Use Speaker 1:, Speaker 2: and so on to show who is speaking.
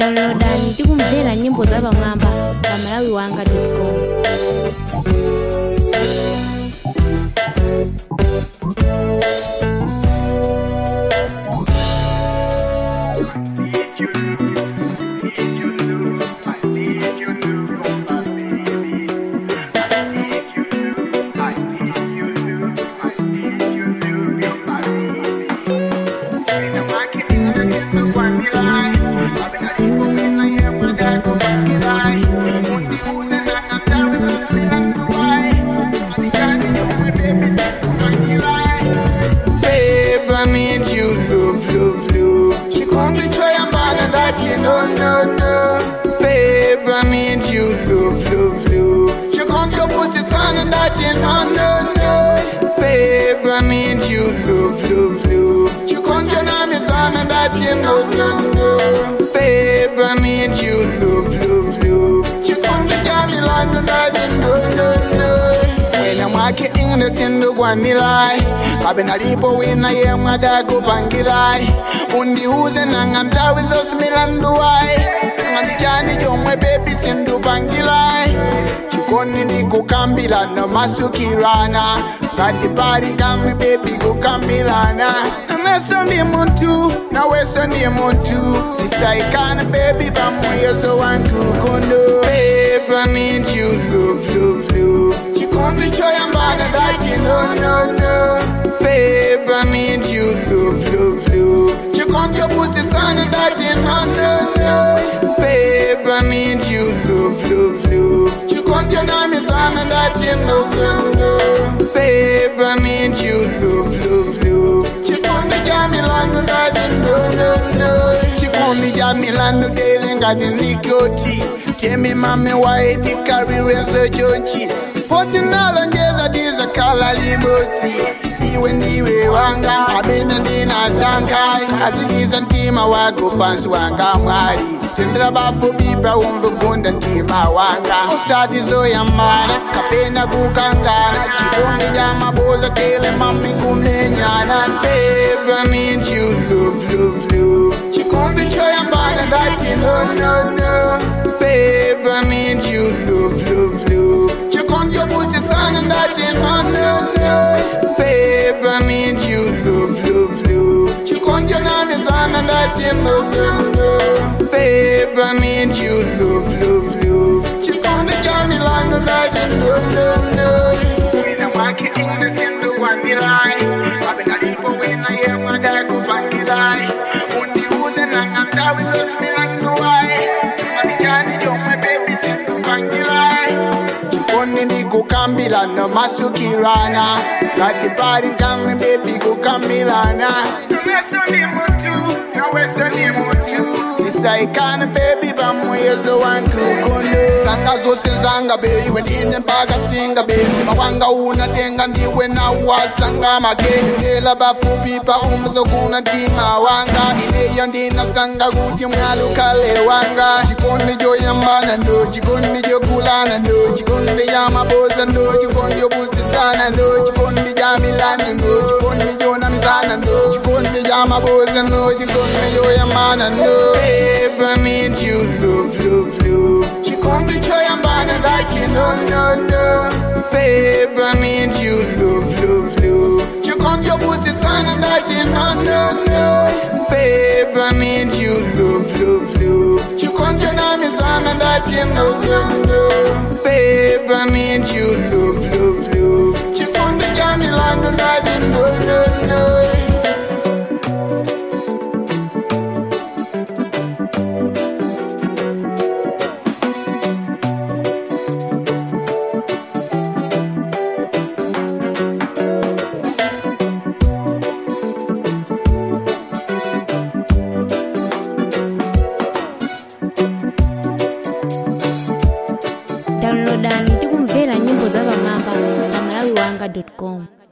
Speaker 1: downloadani tikumvera nyimbo za pamwamba pa malawiwanga.com.
Speaker 2: Sindu kwanilai kabena lipo wina ye mwadago pangilai undiuze nanga mtawi zosimilanduwai ngandijani jomwe baby sindu pangilai chikoni ndikukambila no masukirana ngadibali nkami baby kukambilana nameso ndi muntu naweso ndi muntu nisaikana baby pamuyezo wankukundo babe I need you love love love chikondi choyambana ndati no babe I need you love love love chikondi chopusitsana ndati no babe I need you love love love chikondi chonamizana ndati no babe I need you love love love chikondi chamilano ndati no chikondi chamilano dele ngati nikoti temi mame waiti karireso jonchi poti nalonjeza tiza kala limoti iwe ndiwe wanga abena ndina sankai azikiza ntima wako pansi wanga mwali sindira bafu bipa umvugunda ntima wanga usati zoyambana kapena kukangana chikondi ja maboza tele mami kumenyana babe I need you love love love chikondi choyambana ndati no babe I need you love love love chikondi chopusitsana ndati no babe I need you love love love chikondi chonamizana ndati no babe I need you love love love chikondi chamilano ndati no wina mwake ine sindu kwanilai abena lipo wina ye mwadago pangilai undiuze nanga mtawi zosimilanduwai ngandijani jomwe baby sindu pangilai chikondi ndikukambila no masukirana ngadibali nkami baby kukambilana nameso ndi muntu naweso ndi muntu nisaikana baby pamuyezo wankukundo sanga zose zanga baby wendine mpaka singa baby mawanga unatenga ndiwe na wasanga makendela bafupi pa umzokuna tima wanga ineyo ndina sanga kuti mwalukale wanga chikondi joyambana ndo chikondi jokulana ndo chikondi ya maboza ndo chikondi jopusitsana ndo chikondi ja milano ndo chikondi jonamizana ndo chikondi ja maboza ndo chikondi joyambana ndo babe I need you love love love chikondi choyambana ndati no babe I need you love love love chikondi chopusitsana ndati no babe I need you love love love chikondi chonamizana ndati no babe I need you love love love chikondi chamilano ndati no
Speaker 1: Downloadani tikumvera nyimbo za pamwamba pa malawiwanga.com.